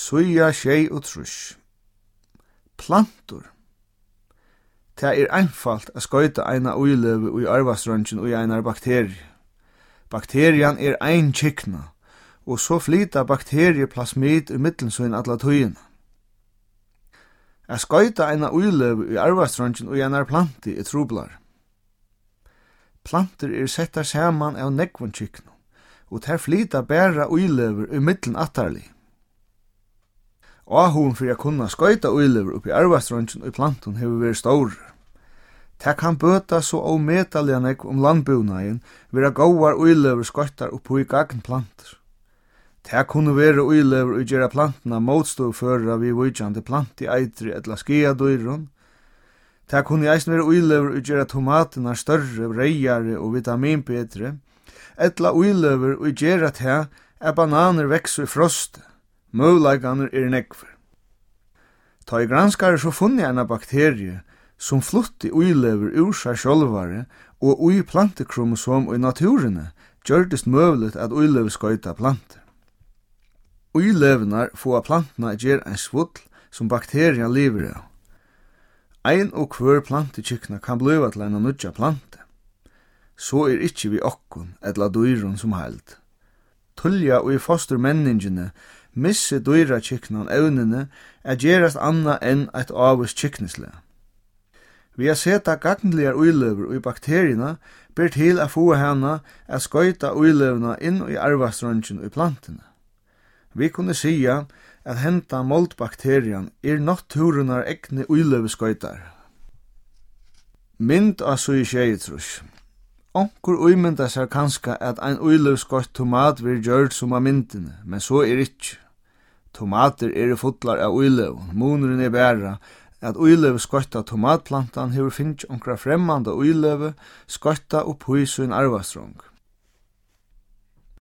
Suja tjei og trus. Plantur. Det einfalt a skoita eina uiløve ui arvastrongen ui einar bakterie. Bakterian ein kikna, og så flyta bakterieplasmid i mittelsuin alla tøyina. A skoita eina uiløve ui arvastrongen ui einar planti trublar. Planter settar saman av nekvun kikna, og ter flyta bæra uiløver i mittlen attarli. Ahun fyrir a kunna skoita uiløver uppi arvastrongen ui plantun hefur verið stór. Det kan bøta så ómetaliga nekv landbúnaðin vera góar uiløver skoittar uppi gagn planter. Det kunne vera uiløver ui gera plantuna mótstofføra við víkjandi planti eitri ella skiadýrun. Det kunne eisn vera uiløver ui gera tomatina større, reiare og vitaminbetri, ella uiløver ui gera det bananer veksu i frost. Møvleikanur nekver. Ta i granskare så funni eina bakterie som flutti uiløver ur seg sjálvare og ui plantekromosom i naturene gjørdist møvlet at uiløver skoita planter. Uiløvenar få plantna gjer ein svull som bakterien lever av. Ein og hver plantekykna kan bliva til eina nudja plante. Så ikkje vi okkun etla dyrun som held. Tullja og i fostermenningene misse dyra kyknan evnene gerast anna enn eit avus kyknisle. Vi har seta gagnligar uiløver i bakterierna ber til a få hana a skoita uiløvna inn i arvastrongen i plantene. Vi kunne sia at henta moldbakterian natturunar ekne uiløveskoitar. Mynd av sui tjeitrus. Onkur uimynda seg kanska at ein uiløvskoit tomat vir gjørd som av myndene, men så ikkje. Tomater fullar av uiløv, munurinn bæra at uiløve skoitta tomatplantan hefur finnst onkra fremmanda uiløve skoitta upp hui sin arvastrong.